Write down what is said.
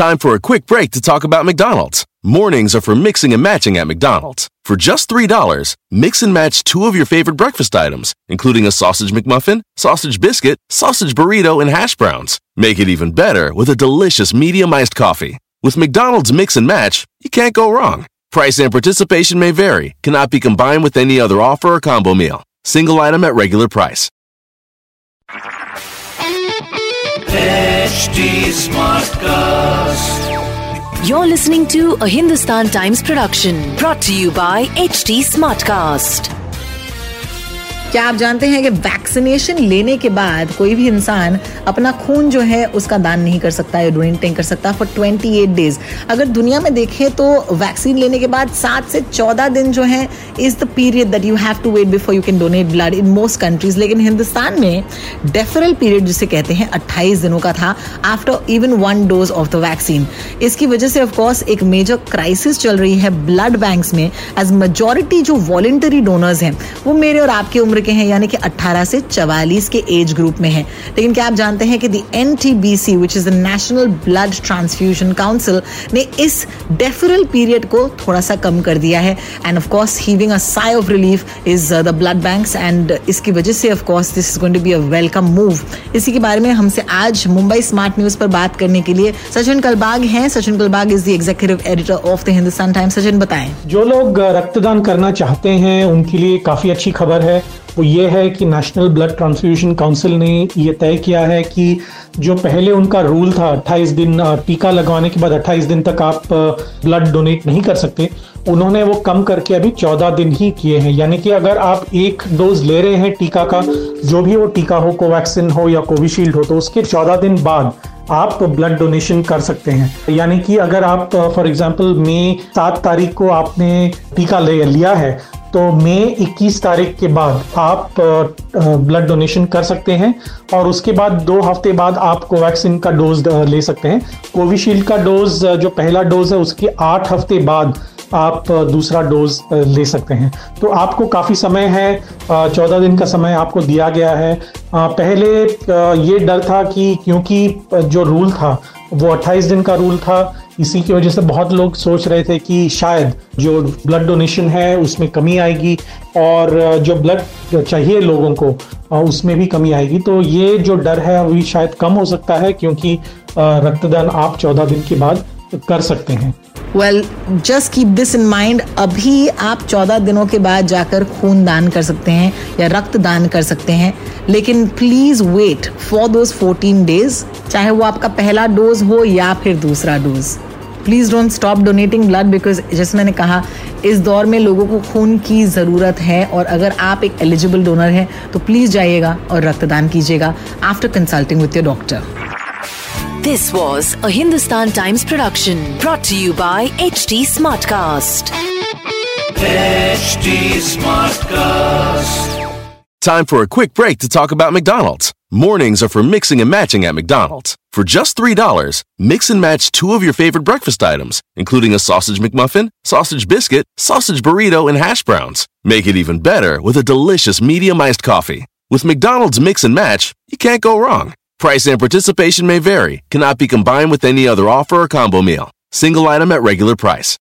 Time for a quick break to talk about McDonald's. Mornings are for mixing and matching at McDonald's. For just $3, mix and match 2 of your favorite breakfast items, including a sausage McMuffin, sausage biscuit, sausage burrito, and hash browns. Make it even better with a delicious medium iced coffee. With McDonald's Mix and Match, you can't go wrong. Price and participation may vary, cannot be combined with any other offer or combo meal. Single item at regular price. HT Smartcast. You're listening to a Hindustan Times production brought to you by HT Smartcast. क्या आप जानते हैं कि vaccination लेने के बाद कोई भी इंसान अपना खून जो है उसका दान नहीं कर सकता या डोनेट नहीं कर सकता फॉर 28 डेज. अगर दुनिया में देखें तो वैक्सीन लेने के बाद 7 से 14 दिन जो है is the period that you have to wait before you can donate blood in most countries. लेकिन हिंदुस्तान में डेफरल पीरियड जिसे कहते हैं 28 दिनों का था after even 1 dose of the vaccine. इसकी वजह से ऑफकोर्स एक मेजर क्राइसिस चल रही है ब्लड बैंक्स में, एज मेजॉरिटी जो वॉलंटरी डोनर्स हैं वो मेरे और आपकी उम्र के हैं, यानी कि 18 से 44 के एज ग्रुप में हैं. लेकिन क्या आप जानते हैं कि the NTBC which is the national blood transfusion council ने इस डेफरल पीरियड को थोड़ा सा कम कर दिया है. And of course heaving a sigh of relief is the blood banks, and इसकी वजह से of course this is going to be a welcome move. इसी के बारे में हमसे आज मुंबई स्मार्ट न्यूज पर बात करने के लिए सचिन कलबाग हैं. Sachin Kalbag is the executive editor of the Hindustan times. Sachin बताएं. जो लोग रक्तदान करना चाहते हैं उनके लिए काफी अच्छी खबर है. वो ये है कि नेशनल ब्लड ट्रांसफ्यूजन काउंसिल ने ये तय किया है कि जो पहले उनका रूल था 28 दिन टीका लगवाने के बाद 28 दिन तक आप ब्लड डोनेट नहीं कर सकते, उन्होंने वो कम करके अभी 14 दिन ही किए हैं. यानी कि अगर आप एक डोज ले रहे हैं टीका का, जो भी वो टीका हो, कोवैक्सीन हो या कोविशील्ड हो, तो उसके 14 दिन बाद आप ब्लड डोनेशन कर सकते हैं. यानी कि अगर आप फॉर एग्जांपल मई 7 तारीख को आपने टीका लिया है तो मई 21 तारीख के बाद आप ब्लड डोनेशन कर सकते हैं और उसके बाद 2 हफ्ते बाद आप कोवैक्सीन का डोज ले सकते हैं. कोविशील्ड का डोज जो पहला डोज है उसके 8 हफ्ते बाद आप दूसरा डोज ले सकते हैं. तो आपको काफ़ी समय है, 14 दिन का समय आपको दिया गया है. पहले ये डर था कि क्योंकि जो रूल था वो 28 दिन का रूल था, इसी की वजह से बहुत लोग सोच रहे थे कि शायद जो ब्लड डोनेशन है उसमें कमी आएगी और जो ब्लड चाहिए लोगों को उसमें भी कमी आएगी. तो ये जो डर है अभी शायद कम हो सकता है क्योंकि रक्तदान आप 14 दिन के बाद कर सकते हैं. Well just keep this in mind. अभी आप 14 दिनों के बाद जाकर खून दान कर सकते हैं या रक्त दान कर सकते हैं, लेकिन please wait for those 14 days, चाहे वो आपका पहला डोज हो या फिर दूसरा dose. Please don't stop donating blood because जैसे मैंने कहा इस दौर में लोगों को खून की ज़रूरत है और अगर आप एक एलिजिबल डोनर हैं तो प्लीज जाइएगा और रक्तदान कीजिएगा after consulting with your doctor. This was a Hindustan Times production brought to you by HT Smartcast. HT Smartcast. Time for a quick break to talk about McDonald's. Mornings are for mixing and matching at McDonald's. For just $3, mix and match 2 of your favorite breakfast items, including a sausage McMuffin, sausage biscuit, sausage burrito, and hash browns. Make it even better with a delicious medium iced coffee. With McDonald's Mix and Match, you can't go wrong. Price and participation may vary, cannot be combined with any other offer or combo meal. Single item at regular price.